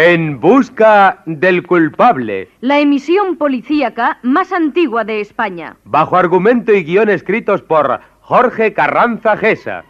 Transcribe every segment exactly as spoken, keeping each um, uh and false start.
En busca del culpable. La emisión policíaca más antigua de España. Bajo argumento y guión escritos por Jorge Carranza Gesa.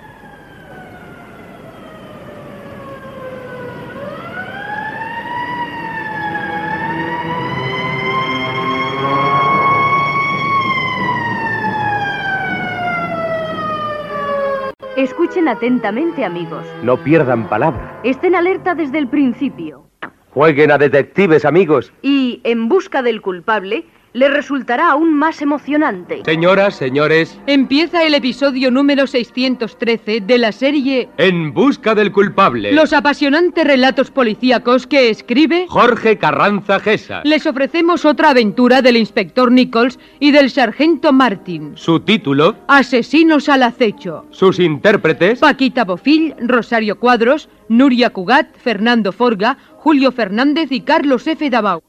Escuchen atentamente, amigos. No pierdan palabra. Estén alerta desde el principio. Jueguen a detectives, amigos. Y, en busca del culpable, les resultará aún más emocionante. Señoras, señores, empieza el episodio número seiscientos trece de la serie En busca del culpable. Los apasionantes relatos policíacos que escribe Jorge Carranza Gesa. Les ofrecemos otra aventura del inspector Nichols y del sargento Martin. Su título, Asesinos al acecho. Sus intérpretes, Paquita Bofill, Rosario Cuadros, Nuria Cugat, Fernando Forga, Julio Fernández y Carlos F. Dabau.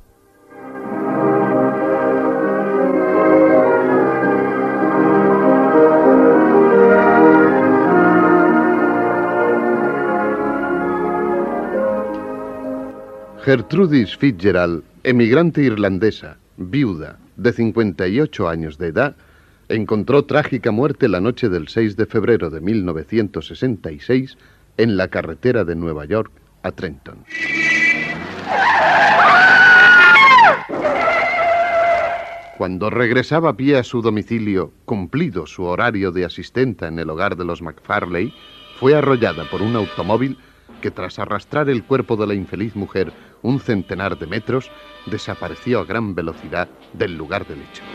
Gertrudis Fitzgerald, emigrante irlandesa, viuda, de cincuenta y ocho años de edad, encontró trágica muerte la noche del seis de febrero de mil novecientos sesenta y seis en la carretera de Nueva York a Trenton. Cuando regresaba a pie a su domicilio, cumplido su horario de asistenta en el hogar de los McFarlane, fue arrollada por un automóvil que, tras arrastrar el cuerpo de la infeliz mujer un centenar de metros, desapareció a gran velocidad del lugar del hecho.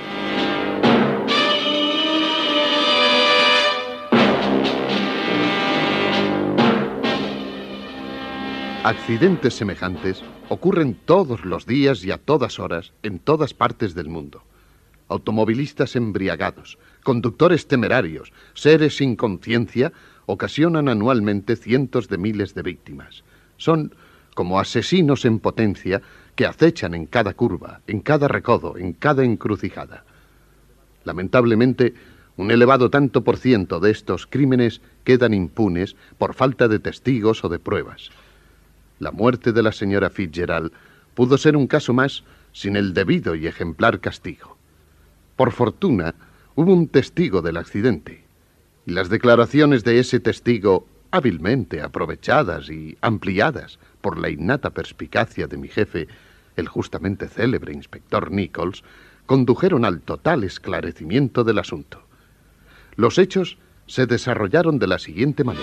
Accidentes semejantes ocurren todos los días y a todas horas en todas partes del mundo. Automovilistas embriagados, conductores temerarios, seres sin conciencia ocasionan anualmente cientos de miles de víctimas. Son como asesinos en potencia que acechan en cada curva, en cada recodo, en cada encrucijada. Lamentablemente, un elevado tanto por ciento de estos crímenes quedan impunes por falta de testigos o de pruebas. La muerte de la señora Fitzgerald pudo ser un caso más sin el debido y ejemplar castigo. Por fortuna, hubo un testigo del accidente, y las declaraciones de ese testigo, hábilmente aprovechadas y ampliadas por la innata perspicacia de mi jefe, el justamente célebre inspector Nichols, condujeron al total esclarecimiento del asunto. Los hechos se desarrollaron de la siguiente manera.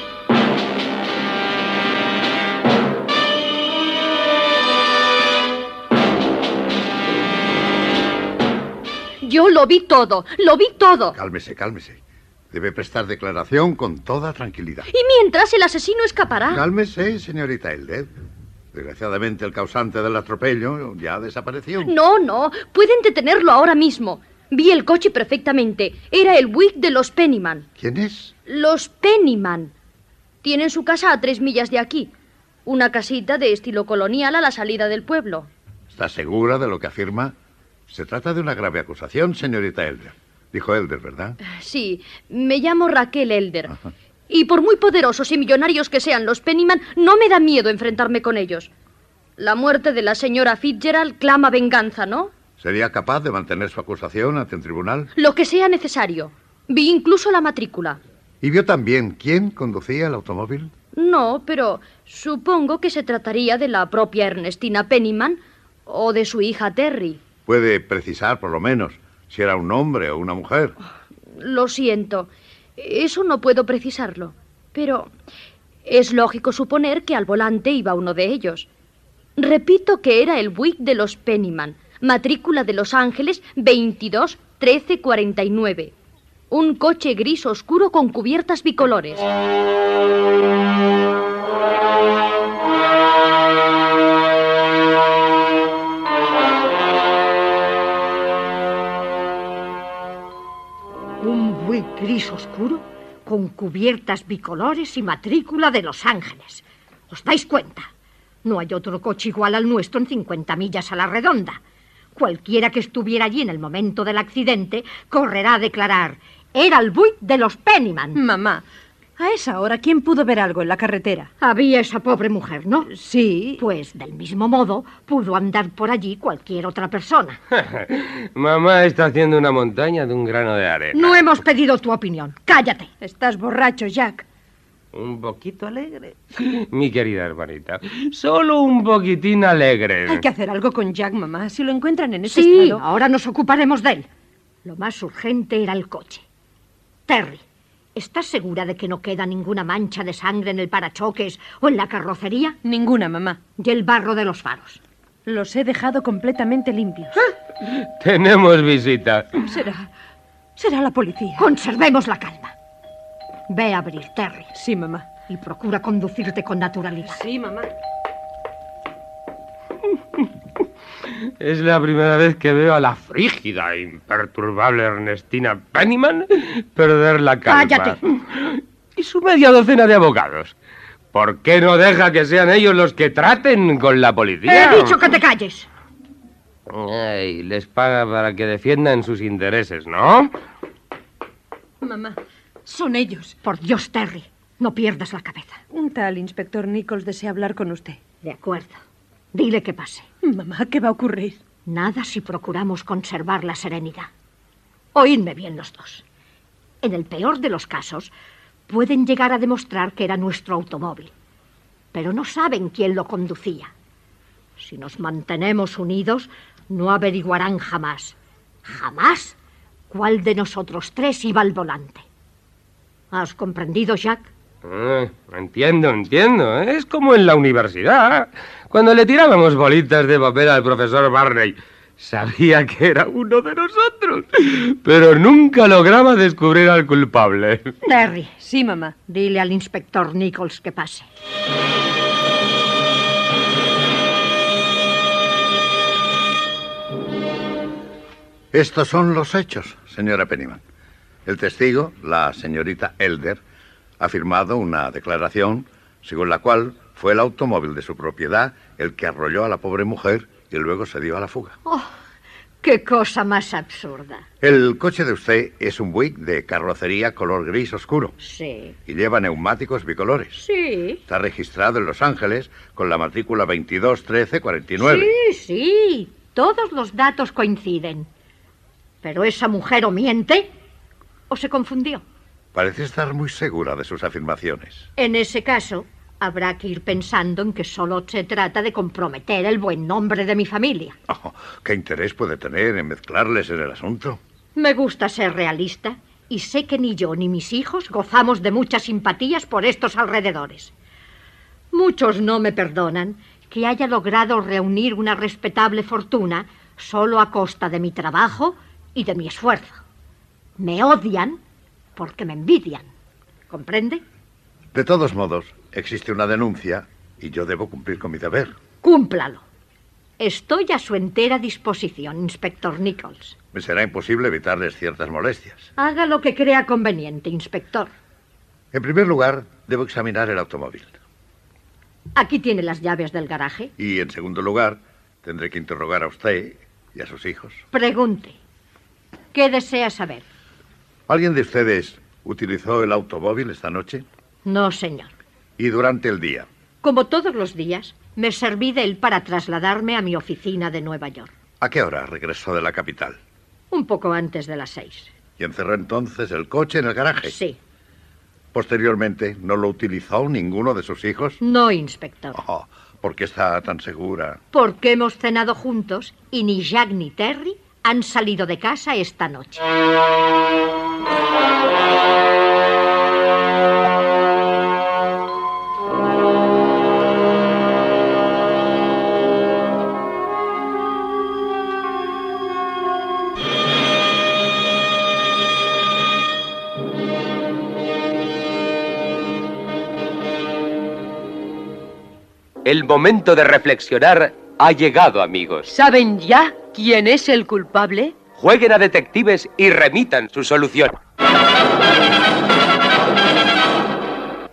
Yo lo vi todo, lo vi todo. Cálmese, cálmese. Debe prestar declaración con toda tranquilidad. Y mientras el asesino escapará. Cálmese, señorita Elder. Desgraciadamente el causante del atropello ya desapareció. No, no, pueden detenerlo ahora mismo. Vi el coche perfectamente. Era el Buick de los Penniman. ¿Quién es? Los Penniman. Tienen su casa a tres millas de aquí. Una casita de estilo colonial a la salida del pueblo. ¿Está segura de lo que afirma? Se trata de una grave acusación, señorita Elder. Dijo Elder, ¿verdad? Sí, me llamo Raquel Elder. Ajá. Y por muy poderosos y millonarios que sean los Penniman, no me da miedo enfrentarme con ellos. La muerte de la señora Fitzgerald clama venganza, ¿no? ¿Sería capaz de mantener su acusación ante el tribunal? Lo que sea necesario. Vi incluso la matrícula. ¿Y vio también quién conducía el automóvil? No, pero supongo que se trataría de la propia Ernestina Penniman o de su hija Terry. ¿Puede precisar, por lo menos, si era un hombre o una mujer? Lo siento. Eso no puedo precisarlo. Pero es lógico suponer que al volante iba uno de ellos. Repito que era el Buick de los Penniman, matrícula de Los Ángeles veintidós trece cuarenta y nueve. Un coche gris oscuro con cubiertas bicolores. Un Buick gris oscuro con cubiertas bicolores y matrícula de Los Ángeles. ¿Os dais cuenta? No hay otro coche igual al nuestro en cincuenta millas a la redonda. Cualquiera que estuviera allí en el momento del accidente correrá a declarar: era el Buick de los Penniman. Mamá, A esa hora, ¿quién pudo ver algo en la carretera? Había esa pobre mujer, ¿no? Sí. Pues del mismo modo pudo andar por allí cualquier otra persona. Mamá está haciendo una montaña de un grano de arena. No hemos pedido tu opinión. Cállate. Estás borracho, Jack. Un poquito alegre. Mi querida hermanita, solo un poquitín alegre. Hay que hacer algo con Jack, mamá. Si lo encuentran en ese Sí, estado... ahora nos ocuparemos de él. Lo más urgente era el coche. Terry, ¿estás segura de que no queda ninguna mancha de sangre en el parachoques o en la carrocería? Ninguna, mamá. Y el barro de los faros. Los he dejado completamente limpios. Tenemos visita. Será... será la policía. Conservemos la calma. Ve a abrir, Terry. Sí, mamá. Y procura conducirte con naturalidad. Sí, mamá. Es la primera vez que veo a la frígida e imperturbable Ernestina Penniman perder la calma. ¡Cállate! Y su media docena de abogados. ¿Por qué no deja que sean ellos los que traten con la policía? He dicho que te calles. Ay, les paga para que defiendan sus intereses, ¿no? Mamá, son ellos. Por Dios, Terry, no pierdas la cabeza. Un tal inspector Nichols desea hablar con usted. De acuerdo. Dile que pase. Mamá, ¿qué va a ocurrir? Nada si procuramos conservar la serenidad. Oídme bien los dos. En el peor de los casos, pueden llegar a demostrar que era nuestro automóvil, pero no saben quién lo conducía. Si nos mantenemos unidos, no averiguarán jamás, jamás, cuál de nosotros tres iba al volante. ¿Has comprendido, Jack? Ah, entiendo, entiendo. Es como en la universidad. Cuando le tirábamos bolitas de papel al profesor Barney, sabía que era uno de nosotros, pero nunca lograba descubrir al culpable. Terry. Sí, mamá. Dile al inspector Nichols que pase. Estos son los hechos, señora Penniman. El testigo, la señorita Elder, ha firmado una declaración según la cual fue el automóvil de su propiedad el que arrolló a la pobre mujer y luego se dio a la fuga. ¡Oh, qué cosa más absurda! El coche de usted es un Buick de carrocería color gris oscuro. Sí. Y lleva neumáticos bicolores. Sí. Está registrado en Los Ángeles con la matrícula veintidós trece cuarenta y nueve. Sí, sí. Todos los datos coinciden. ¿Pero esa mujer o miente o se confundió? Parece estar muy segura de sus afirmaciones. En ese caso, habrá que ir pensando en que solo se trata de comprometer el buen nombre de mi familia. Oh, ¿qué interés puede tener en mezclarles en el asunto? Me gusta ser realista y sé que ni yo ni mis hijos gozamos de muchas simpatías por estos alrededores. Muchos no me perdonan que haya logrado reunir una respetable fortuna solo a costa de mi trabajo y de mi esfuerzo. Me odian porque me envidian. ¿Comprende? De todos modos, existe una denuncia y yo debo cumplir con mi deber. Cúmplalo. Estoy a su entera disposición, inspector Nichols. Me será imposible evitarles ciertas molestias. Haga lo que crea conveniente, inspector. En primer lugar, debo examinar el automóvil. Aquí tiene las llaves del garaje. Y en segundo lugar, tendré que interrogar a usted y a sus hijos. Pregunte. ¿Qué desea saber? ¿Alguien de ustedes utilizó el automóvil esta noche? No, señor. ¿Y durante el día? Como todos los días, me serví de él para trasladarme a mi oficina de Nueva York. ¿A qué hora regresó de la capital? Un poco antes de las seis. ¿Y encerró entonces el coche en el garaje? Sí. Posteriormente, ¿no lo utilizó ninguno de sus hijos? No, inspector. Oh, ¿por qué está tan segura? Porque hemos cenado juntos y ni Jack ni Terry han salido de casa esta noche. El momento de reflexionar ha llegado, amigos. ¿Saben ya quién es el culpable? Jueguen a detectives y remitan su solución.